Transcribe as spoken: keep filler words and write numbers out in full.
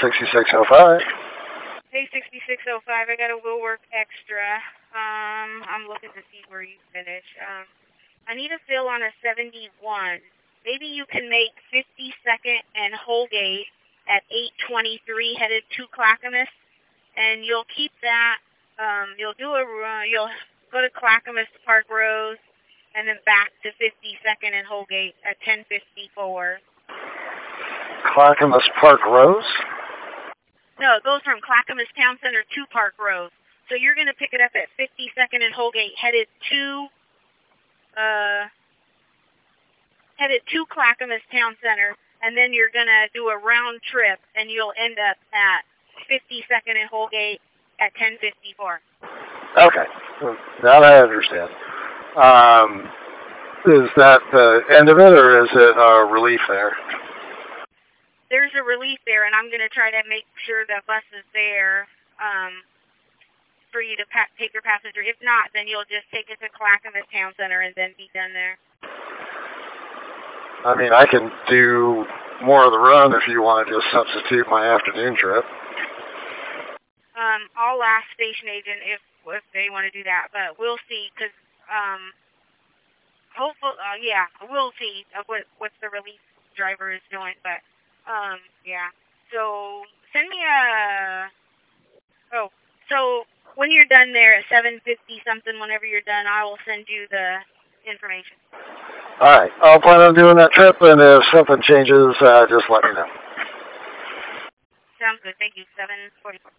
sixty-six oh five. Hey, sixty-six oh five, I got a Will Work Extra. Um, I'm looking to see where you finish. Um, I need a fill on a seventy-one. Maybe you can make fifty-second and Holgate at eight twenty-three headed to Clackamas, and you'll keep that. Um, you'll do a run. You'll go to Clackamas Park Rose, and then back to fifty-second and Holgate at ten fifty-four. Clackamas Park Rose? No, it goes from Clackamas Town Center to Park Rose. So you're going to pick it up at fifty-second and Holgate, headed to uh, headed to Clackamas Town Center, and then you're going to do a round trip, and you'll end up at fifty-second and Holgate at ten fifty-four. Okay. Now I understand. Um, is that the end of it, or is it a relief there? There's a relief there, and I'm going to try to make sure the bus is there um, for you to pa- take your passenger. If not, then you'll just take it to Clackamas Town Center and then be done there. I mean, I can do more of the run if you want to just substitute my afternoon trip. Um, I'll ask station agent if if they want to do that, but we'll see, because um, hopefully, uh, yeah, we'll see uh, what what the relief driver is doing, but um, yeah. So send me a. Oh, so when you're done there at seven fifty something, whenever you're done, I will send you the information. All right, I'll plan on doing that trip, and if something changes, uh, just let me know. Sounds good. Thank you. seven forty-four.